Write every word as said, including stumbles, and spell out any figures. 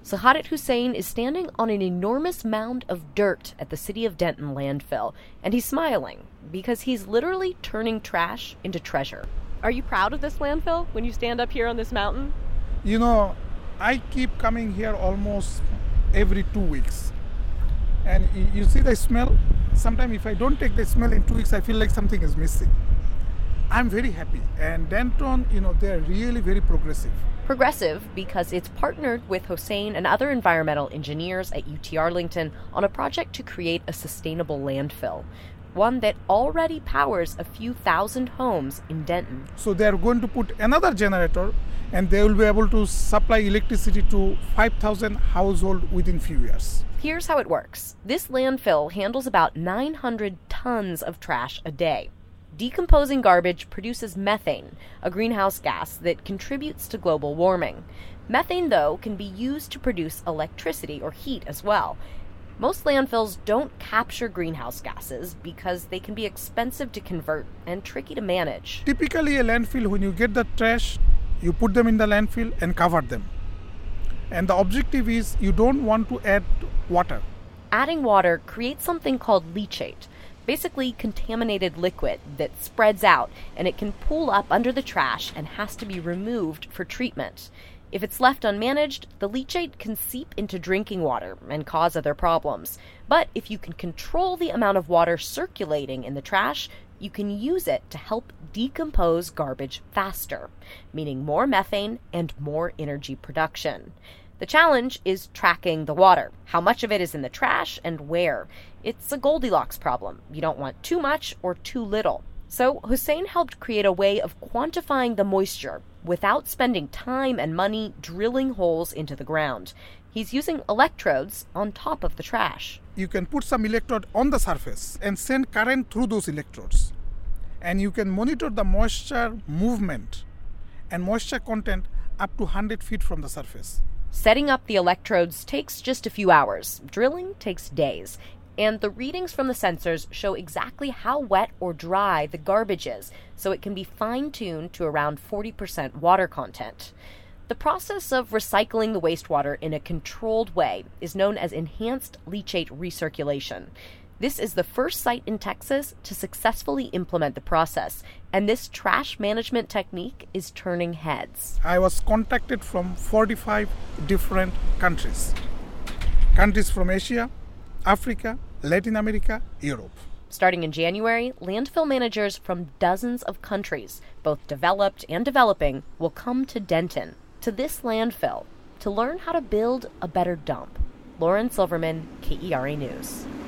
Sahadat Hussain is standing on an enormous mound of dirt at the City of Denton landfill, and he's smiling because he's literally turning trash into treasure. Are you proud of this landfill when you stand up here on this mountain? You know, I keep coming here almost every two weeks. And you see the smell? Sometimes if I don't take the smell in two weeks, I feel like something is missing. I'm very happy. And Denton, you know, they're really very progressive. Progressive because it's partnered with Hussain and other environmental engineers at U T Arlington on a project to create a sustainable landfill, one that already powers a few thousand homes in Denton. So they're going to put another generator, and they will be able to supply electricity to five thousand households within few years. Here's how it works. This landfill handles about nine hundred tons of trash a day. Decomposing garbage produces methane, a greenhouse gas that contributes to global warming. Methane, though, can be used to produce electricity or heat as well. Most landfills don't capture greenhouse gases because they can be expensive to convert and tricky to manage. Typically, a landfill, when you get the trash, you put them in the landfill and cover them. And the objective is you don't want to add water. Adding water creates something called leachate, basically contaminated liquid that spreads out, and it can pool up under the trash and has to be removed for treatment. If it's left unmanaged, the leachate can seep into drinking water and cause other problems. But if you can control the amount of water circulating in the trash, you can use it to help decompose garbage faster, meaning more methane and more energy production. The challenge is tracking the water. How much of it is in the trash and where? It's a Goldilocks problem. You don't want too much or too little. So Hussain helped create a way of quantifying the moisture without spending time and money drilling holes into the ground. He's using electrodes on top of the trash. You can put some electrode on the surface and send current through those electrodes. And you can monitor the moisture movement and moisture content up to one hundred feet from the surface. Setting up the electrodes takes just a few hours. Drilling takes days. And the readings from the sensors show exactly how wet or dry the garbage is, so it can be fine-tuned to around forty percent water content. The process of recycling the wastewater in a controlled way is known as enhanced leachate recirculation. This is the first site in Texas to successfully implement the process, and this trash management technique is turning heads. I was contacted from forty-five different countries. Countries from Asia, Africa, Latin America, Europe. Starting in January, landfill managers from dozens of countries, both developed and developing, will come to Denton, to this landfill, to learn how to build a better dump. Lauren Silverman, K E R A News.